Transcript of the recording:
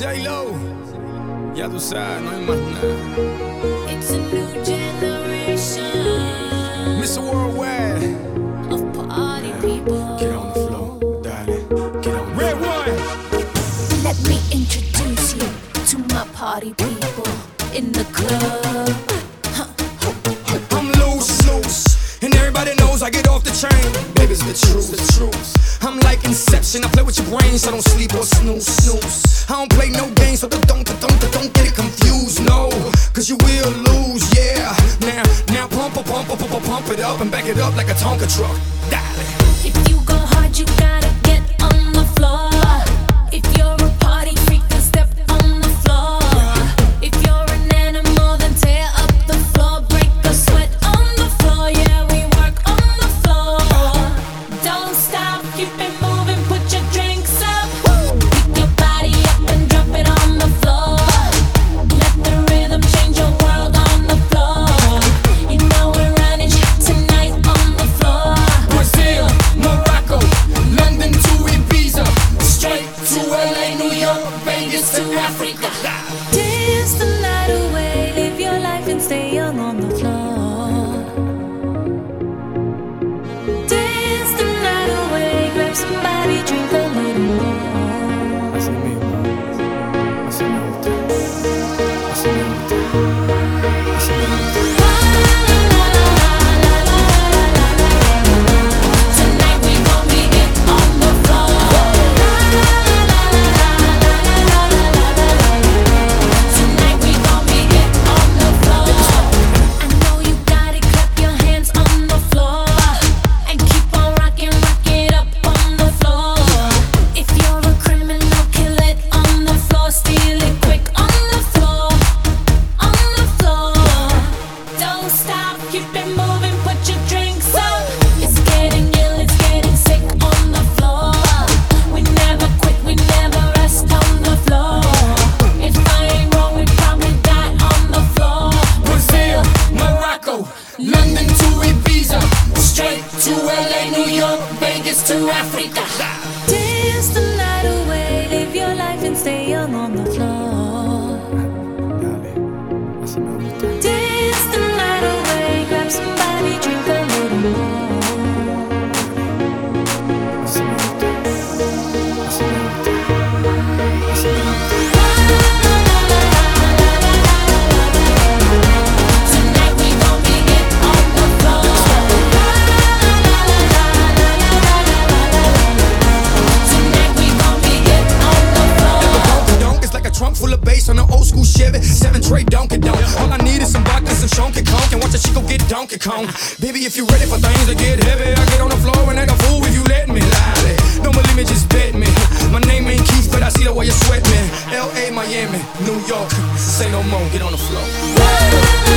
J-Lo, ya tú sabes, no hay más nada. It's a new generation Mr. Worldwide, of party people. get on the floor, darling, get on the Red one. Let me introduce you to my party people in the club. I'm loose, and everybody knows I get off the train. Baby, it's the truth. I'm like Inception, I play with your brain, so don't sleep or snooze. I don't play no games, so don't get it confused, no. Cause you will lose, yeah. Now pump it up and back it up like a Tonka truck. Darling. If you go hard, you gotta get on the floor. If you're a party freak, then step on the floor. If you're an animal, then tear up the floor. Break a sweat on the floor, yeah, we work on the floor. Don't stop, keep it moving, put your drinks up. Pick your body up and drop it on the floor. Let the rhythm change your world on the floor. You know we're running tonight on the floor. Brazil, Morocco, London to Ibiza, straight to LA, New York, Vegas to Africa. Dance the night away, live your life and stay young on the floor. Dance the night away, grab somebody, drink a little more. Así mismo, así me gusta, así me gusta, así me gusta. Tonight we gon' be it on the floor. Tonight we gon' be it on the floor. I know you got it, clap your hands on the floor and keep on rocking, rock it up on the floor. If you're a criminal, kill it on the floor, steal it quick on the floor, on the floor. Don't stop, keep it moving, put your drinks up. It's getting ill, it's getting sick on the floor. We never quit, we never rest on the floor. If I ain't wrong, we probably die on the floor. Brazil, Morocco, London to Ibiza, straight to LA, New York, Vegas to Africa. Dance the night away, live your life and stay young on the floor. Dale, así me gusta. Dance the night away, grab somebody, drink a little more. Así me gusta, así me gusta, así me gusta. Tonight we gon' be it on the floor. Tonight we gon' be it on the floor. Donk is like a trunk full of bass on an old school Chevy 7 tray Donkey Donk. All I need is some vodka, some Shonky Conk, and watch a chico get Donkey Kong. Baby, if you ready for things to get heavy, I get on the floor and act a fool if you let me. Lie. Don't believe me, just bet me. My name ain't Keith, but I see the way you sweat me. L.A., Miami, New York, say no more, get on the floor.